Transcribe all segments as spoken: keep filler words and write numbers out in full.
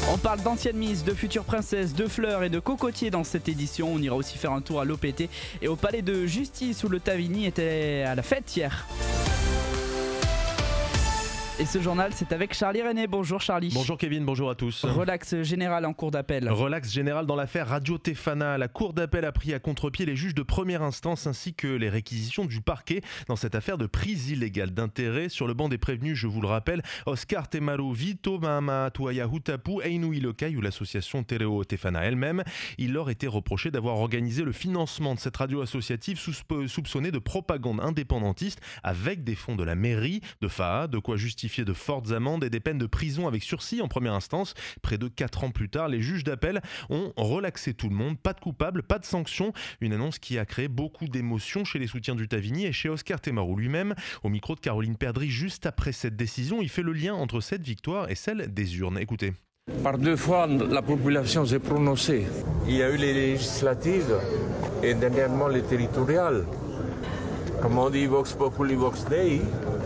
On parle d'anciennes misses, de futures princesses, de fleurs et de cocotiers dans cette édition. On ira aussi faire un tour à l'O P T et au palais de justice où le Tavini était à la fête hier. Et ce journal, c'est avec Charlie René. Bonjour Charlie. Bonjour Kevin, bonjour à tous. Relax général en cour d'appel. Relax général dans l'affaire Radio Tefana. La cour d'appel a pris à contre-pied les juges de première instance ainsi que les réquisitions du parquet dans cette affaire de prise illégale d'intérêt. Sur le banc des prévenus, je vous le rappelle, Oscar Temaru Vito Mahama Tuaya Hutapu Einui Lokai ou l'association Tereo Tefana elle-même. Il leur était reproché d'avoir organisé le financement de cette radio associative soupçonnée de propagande indépendantiste avec des fonds de la mairie de F A A, de quoi justifier de fortes amendes et des peines de prison avec sursis en première instance. Près de quatre ans plus tard, les juges d'appel ont relaxé tout le monde. Pas de coupable, pas de sanction. Une annonce qui a créé beaucoup d'émotions chez les soutiens du Tavini et chez Oscar Temaru lui-même. Au micro de Caroline Perdry, juste après cette décision, il fait le lien entre cette victoire et celle des urnes. Écoutez. Par deux fois, la population s'est prononcée. Il y a eu les législatives et dernièrement les territoriales. Comme on dit, Vox Populi, Vox Dei.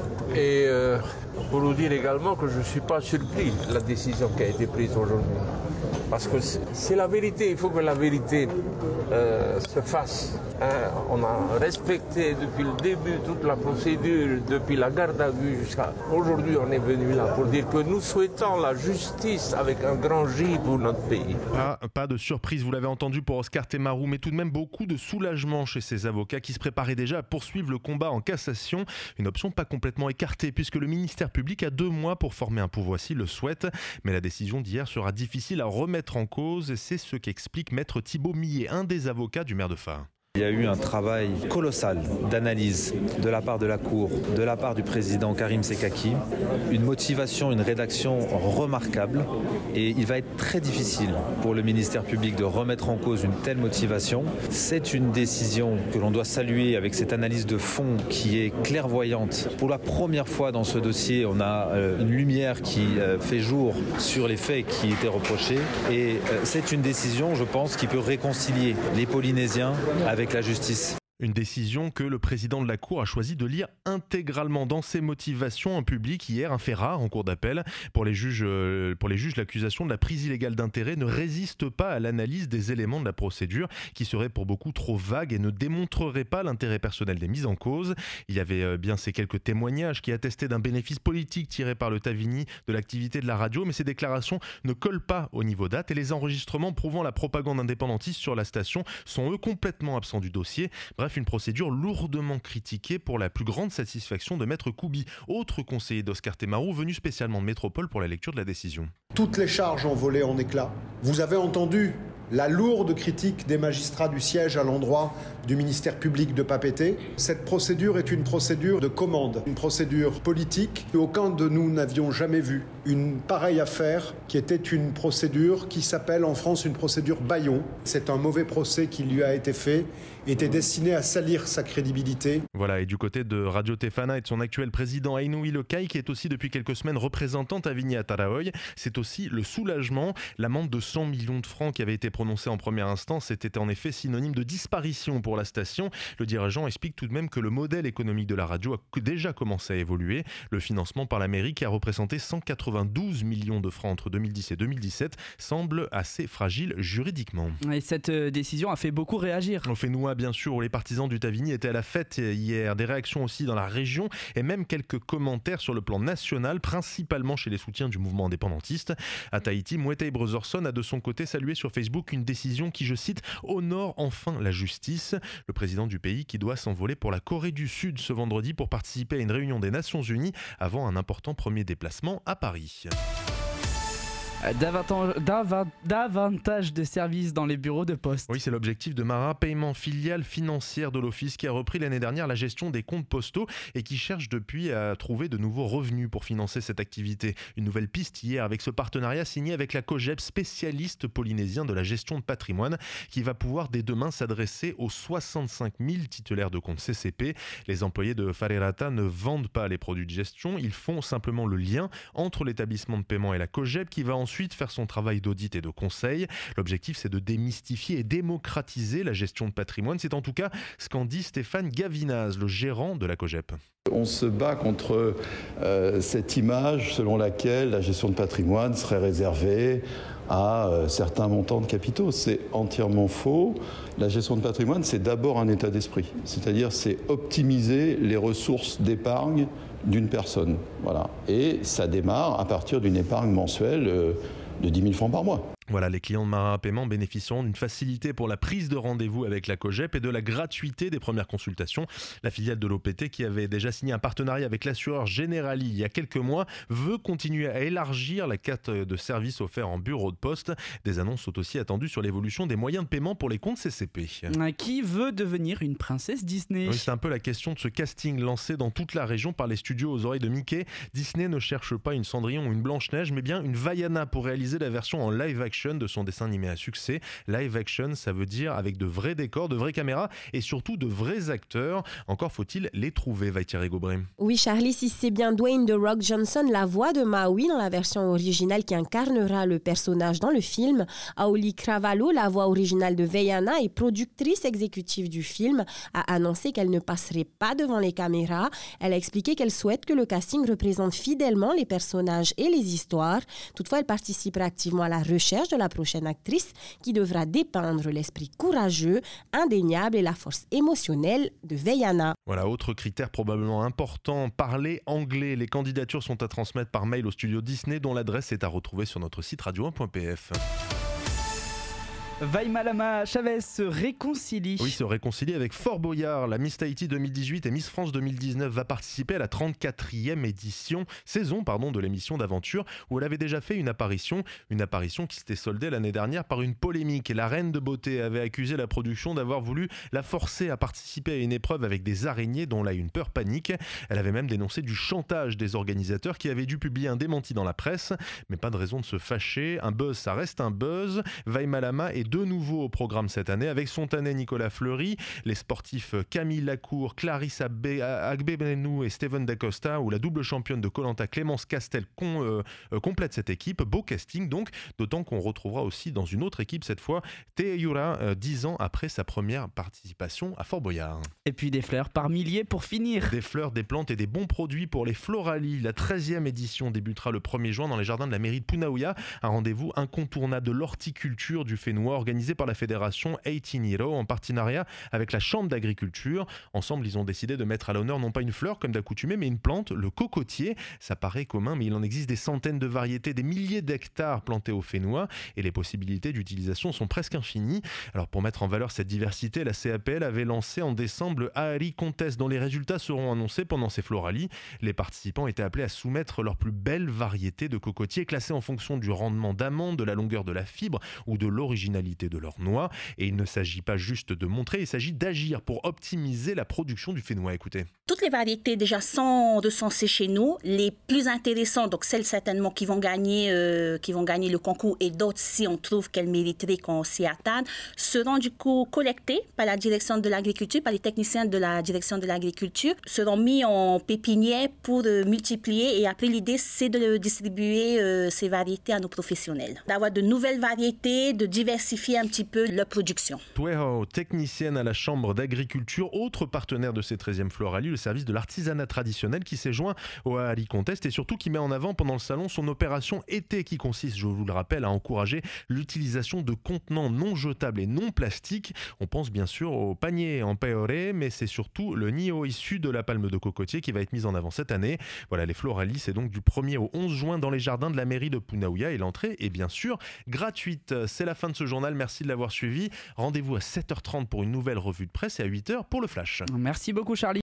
Et euh, pour vous dire également que je ne suis pas surpris de la décision qui a été prise aujourd'hui. Parce que c'est la vérité, il faut que la vérité euh, se fasse. Hein, on a respecté depuis le début toute la procédure, depuis la garde à vue jusqu'à aujourd'hui, on est venu là pour dire que nous souhaitons la justice avec un grand J pour notre pays. Ah, pas de surprise, vous l'avez entendu pour Oscar Temaru, mais tout de même beaucoup de soulagement chez ses avocats qui se préparaient déjà à poursuivre le combat en cassation. Une option pas complètement écartée puisque le ministère public a deux mois pour former un pourvoi s'il le souhaite. Mais la décision d'hier sera difficile à remettre en cause et c'est ce qu'explique maître Thibaut Millet, un des avocats du maire de F A A. Il y a eu un travail colossal d'analyse de la part de la Cour, de la part du président Karim Sekaki, une motivation, une rédaction remarquable et il va être très difficile pour le ministère public de remettre en cause une telle motivation. C'est une décision que l'on doit saluer avec cette analyse de fond qui est clairvoyante. Pour la première fois dans ce dossier, on a une lumière qui fait jour sur les faits qui étaient reprochés et c'est une décision, je pense, qui peut réconcilier les Polynésiens avec la justice. Une décision que le président de la Cour a choisi de lire intégralement dans ses motivations en public hier, un fait rare en cour d'appel. Pour les juges, euh, pour les juges, l'accusation de la prise illégale d'intérêt ne résiste pas à l'analyse des éléments de la procédure qui serait pour beaucoup trop vague et ne démontrerait pas l'intérêt personnel des mises en cause. Il y avait euh, bien ces quelques témoignages qui attestaient d'un bénéfice politique tiré par le Tavini de l'activité de la radio, mais ces déclarations ne collent pas au niveau date et les enregistrements prouvant la propagande indépendantiste sur la station sont eux complètement absents du dossier. Bref, une procédure lourdement critiquée pour la plus grande satisfaction de Maître Koubi, autre conseiller d'Oscar Temaru venu spécialement de Métropole pour la lecture de la décision. Toutes les charges ont volé en éclats. Vous avez entendu la lourde critique des magistrats du siège à l'endroit du ministère public de Papeete. Cette procédure est une procédure de commande, une procédure politique. Aucun de nous n'avions jamais vu une pareille affaire qui était une procédure qui s'appelle en France une procédure bâillon. C'est un mauvais procès qui lui a été fait, était destiné à salir sa crédibilité. Voilà, et du côté de Radio Tefana et de son actuel président Ainui Lokai, qui est aussi depuis quelques semaines représentante à Vigny-à-Taraoi, c'est aussi le soulagement. L'amende de cent millions de francs qui avait été prononcée en première instance était en effet synonyme de disparition pour la station. Le dirigeant explique tout de même que le modèle économique de la radio a déjà commencé à évoluer. Le financement par la mairie, qui a représenté cent quatre-vingt-douze millions de francs entre deux mille dix et deux mille dix-sept, semble assez fragile juridiquement. Et cette décision a fait beaucoup réagir. Au Fénois, bien sûr, où les partisans du Tavini étaient à la fête hier. Des réactions aussi dans la région et même quelques commentaires sur le plan national, principalement chez les soutiens du mouvement indépendantiste. À Tahiti, Moetai Brotherson a de son côté salué sur Facebook une décision qui, je cite, honore enfin la justice. Le président du pays qui doit s'envoler pour la Corée du Sud ce vendredi pour participer à une réunion des Nations Unies avant un important premier déplacement à Paris. Davantage de services dans les bureaux de poste. Oui, c'est l'objectif de Mara Paiement, filiale financière de l'Office qui a repris l'année dernière la gestion des comptes postaux et qui cherche depuis à trouver de nouveaux revenus pour financer cette activité. Une nouvelle piste hier avec ce partenariat signé avec la COGEP, spécialiste polynésien de la gestion de patrimoine, qui va pouvoir dès demain s'adresser aux soixante-cinq mille titulaires de comptes C C P. Les employés de Farerata ne vendent pas les produits de gestion, ils font simplement le lien entre l'établissement de paiement et la COGEP qui va ensuite ensuite faire son travail d'audit et de conseil. L'objectif, c'est de démystifier et démocratiser la gestion de patrimoine. C'est en tout cas ce qu'en dit Stéphane Gavinaz, le gérant de la COGEP. On se bat contre euh, cette image selon laquelle la gestion de patrimoine serait réservée à euh, certains montants de capitaux. C'est entièrement faux. La gestion de patrimoine, c'est d'abord un état d'esprit. C'est-à-dire, c'est optimiser les ressources d'épargne d'une personne. Voilà. Et ça démarre à partir d'une épargne mensuelle euh, de dix mille francs par mois. Voilà, les clients de Marin à Paiement bénéficieront d'une facilité pour la prise de rendez-vous avec la COGEP et de la gratuité des premières consultations. La filiale de l'O P T, qui avait déjà signé un partenariat avec l'assureur Generali il y a quelques mois, veut continuer à élargir la carte de services offerts en bureau de poste. Des annonces sont aussi attendues sur l'évolution des moyens de paiement pour les comptes C C P. Qui veut devenir une princesse Disney ? Oui, c'est un peu la question de ce casting lancé dans toute la région par les studios aux oreilles de Mickey. Disney ne cherche pas une Cendrillon ou une Blanche-Neige, mais bien une Vaiana pour réaliser la version en live action de son dessin animé à succès. Live action, ça veut dire avec de vrais décors, de vraies caméras et surtout de vrais acteurs. Encore faut-il les trouver, Vaitiere Gobrim. Oui, Charlie, si c'est bien Dwayne The Rock Johnson, la voix de Maui dans la version originale qui incarnera le personnage dans le film. Auli Cravalho, la voix originale de Vaiana et productrice exécutive du film, a annoncé qu'elle ne passerait pas devant les caméras. Elle a expliqué qu'elle souhaite que le casting représente fidèlement les personnages et les histoires. Toutefois, elle participera activement à la recherche de la prochaine actrice qui devra dépeindre l'esprit courageux, indéniable et la force émotionnelle de Vaiana. Voilà, autre critère probablement important, parler anglais. Les candidatures sont à transmettre par mail au studio Disney dont l'adresse est à retrouver sur notre site radio un point p f. Vaimalama Chavez se réconcilie. Oui, se réconcilie avec Fort Boyard. La Miss Tahiti deux mille dix-huit et Miss France deux mille dix-neuf va participer à la trente-quatrième édition, saison pardon, de l'émission d'aventure où elle avait déjà fait une apparition. Une apparition qui s'était soldée l'année dernière par une polémique. La reine de beauté avait accusé la production d'avoir voulu la forcer à participer à une épreuve avec des araignées dont elle a une peur panique. Elle avait même dénoncé du chantage des organisateurs qui avaient dû publier un démenti dans la presse. Mais pas de raison de se fâcher. Un buzz, ça reste un buzz. Vaimalama est de nouveau au programme cette année avec son tanné Nicolas Fleury, les sportifs Camille Lacour, Clarissa Agbebenou et Steven Dacosta ou la double championne de Koh-Lanta Clémence Castel con, euh, euh, complète cette équipe. Beau casting donc, d'autant qu'on retrouvera aussi dans une autre équipe cette fois Teyura, euh, dix ans après sa première participation à Fort Boyard. Et puis des fleurs par milliers pour finir. Des fleurs, des plantes et des bons produits pour les Floralies. La treizième édition débutera le premier juin dans les jardins de la mairie de Punaouia. Un rendez-vous incontournable de l'horticulture du Fénois organisé par la fédération dix-huit Hero en partenariat avec la chambre d'agriculture. Ensemble, ils ont décidé de mettre à l'honneur non pas une fleur comme d'accoutumé, mais une plante, le cocotier. Ça paraît commun, mais il en existe des centaines de variétés, des milliers d'hectares plantés au Fénois et les possibilités d'utilisation sont presque infinies. Alors pour mettre en valeur cette diversité, la C A P L avait lancé en décembre le Ahari Contest dont les résultats seront annoncés pendant ces Floralies. Les participants étaient appelés à soumettre leurs plus belles variétés de cocotiers classées en fonction du rendement d'amande, de la longueur de la fibre ou de l'originalité de leur noix. Et il ne s'agit pas juste de montrer, il s'agit d'agir pour optimiser la production du Fénois. Écoutez. Toutes les variétés déjà sont recensées chez nous. Les plus intéressantes, donc celles certainement qui vont gagner, euh, qui vont gagner le concours et d'autres si on trouve qu'elles mériteraient qu'on s'y attarde, seront du coup collectées par la direction de l'agriculture, par les techniciens de la direction de l'agriculture, seront mis en pépinière pour euh, multiplier et après l'idée c'est de distribuer euh, ces variétés à nos professionnels, d'avoir de nouvelles variétés, de diversifier un petit peu leur production. Tueho, technicienne à la chambre d'agriculture, autre partenaire de ces treizième Floralies, le service de l'artisanat traditionnel qui s'est joint au Ahari Contest et surtout qui met en avant pendant le salon son opération été qui consiste, je vous le rappelle, à encourager l'utilisation de contenants non jetables et non plastiques. On pense bien sûr au panier en paoré, mais c'est surtout le nio issu de la palme de cocotier qui va être mis en avant cette année. Voilà, les Floralies, c'est donc du premier au onze juin dans les jardins de la mairie de Punaouia et l'entrée est bien sûr gratuite. C'est la fin de ce journal, merci de l'avoir suivi. Rendez-vous à sept heures trente pour une nouvelle revue de presse et à huit heures pour le Flash. Merci beaucoup Charlie.